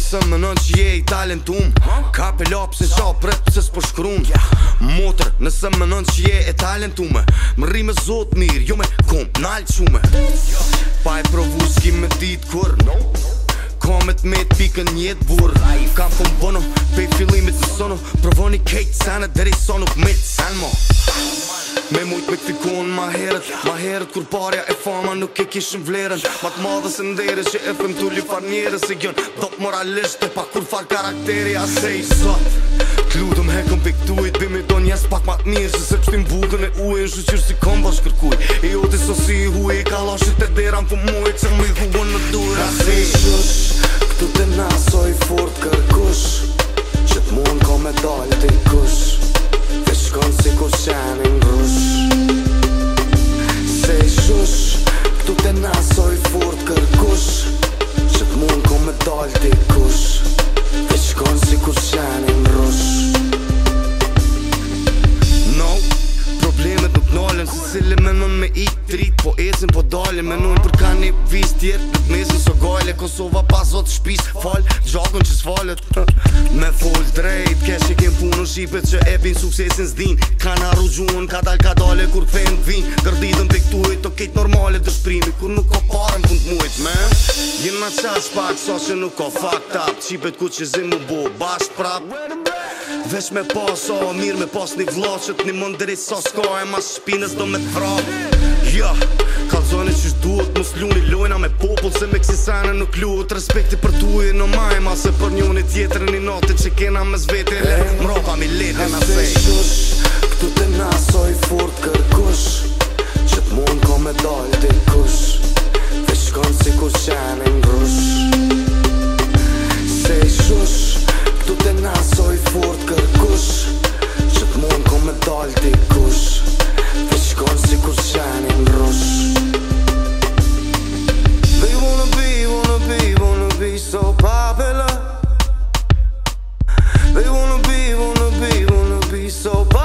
Nëse mënon që je i talentum, ka pe lapsin qa pret pëse s'po shkrum. Motër, nëse mënon që je e talentume, më rri me zot mirë, jo me kom nalë qume. Pa e provu s'ki me dit kur Komet me t'pikën njetë burr. Kam kom bono, pej fillimit në sono, provoni kejt sene deri sono me t'sen mo. Me mujt me këfikon ma herët kur parja e fama nuk e kishën vlerën. Ma t'madhe se ndere që e fëm t'ulli far njerës e gjën dop moralisht e pa kur far karakteri asej sot. T'lutëm hekëm pe këtujt, bimi do njes pak ma t'mirë se se qëtim bukën e ujë në shqyqyr si kom bash kërkuj. E jo t'i sosi i huj, ka lashit e deram për muj që më i huën në dur asej shush. Këtu të nasoj fort kërkush që t'mon ka me dal t'i kush dhe shkon si ku shenin rush. Se shush, këtu të nasoj fort kërkush që t'mon ka me dal t'i kush dhe shkon si ku shenin rush. No, problemet nuk nalen se cili menon me i trit, po ecin po dalin, menojnë për ka një vis tjetë në t'mesin so gajle. Kosova pas zot shpis, fal gjakon që s'falet me fol drejt, kesh që kem punë në shqipet që e bin suksesin s'din. Kanë arrugjuën, ka dale kur kthejnë t'vin, gërditën pe këtujt, o kejt normale dëshprimi kur nuk ka parën pun t'mujt, man. Jen ma qas pak, so që nuk ka fucked up, qipet ku që zim mu bo bashk prap. Vesh me pas, o mirë me pas një vla që t'ni mund deri sa s'ka e mas shpinës do me t'vrap. Ja, kalzoni qysh duhet, mos luni lojna me popull se me kësi sene nuk luhet. Respekti për tuji në majma se për njoni tjetër një natit që kena mes vete le mropa mi lete na sej. Shush, këtu të nasoj fort kërkush që t'mon ka me dal t'i kush dhe shkon si ku shenin rush. Se shush, këtu të nasoj fort kërkush që t'mon ka me dal t'i kush dhe shkon si ku shenin rush. They wanna be so popular. They wanna be so popular.